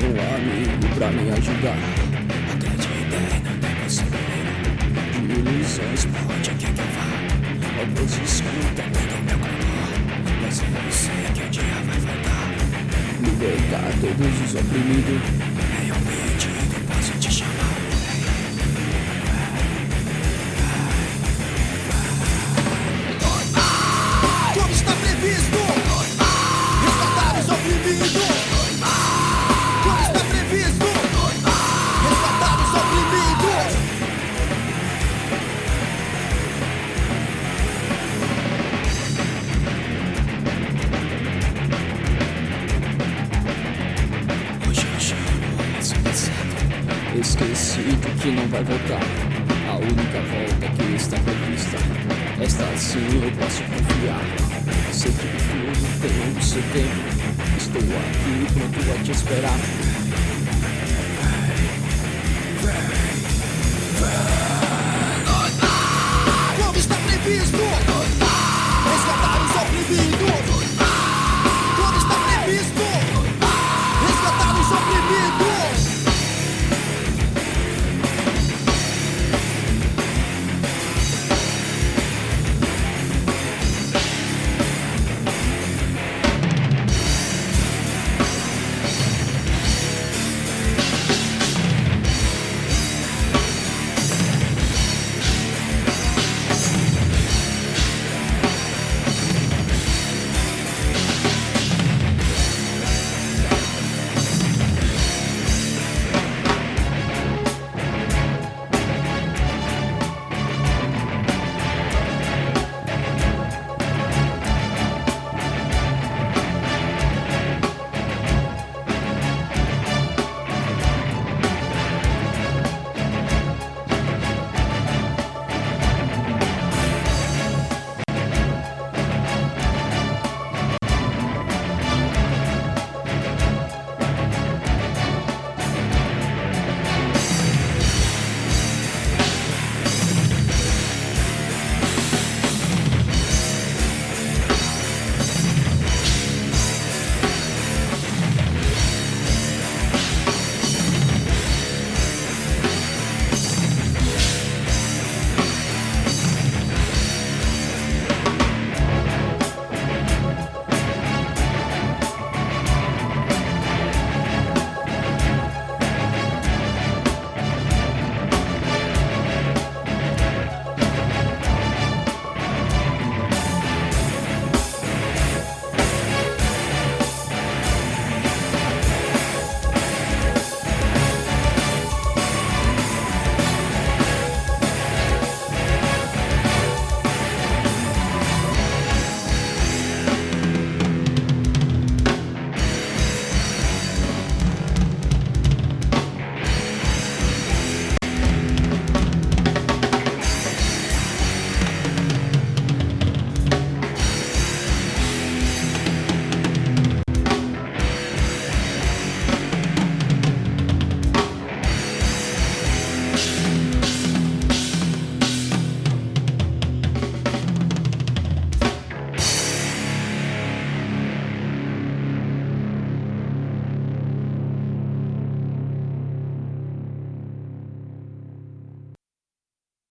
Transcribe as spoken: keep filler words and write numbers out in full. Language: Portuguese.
um amigo pra me ajudar. Acreditei, não tem possibilidade De ilusões, onde quer que eu vá. alguns escutam Pegou meu calor, mas eu sei que um dia vai voltar. libertar todos os oprimidos. Em um pedido posso te chamar. Como está previsto resgatar os oprimidos. Como está previsto resgatar os oprimidos. Hoje eu chamo esse passado. Esquecido que não vai voltar. A única volta que está prevista. Esta sim eu posso confiar. Sei que tudo tem o seu tempo. Estou aqui pronto a te esperar. Como está previsto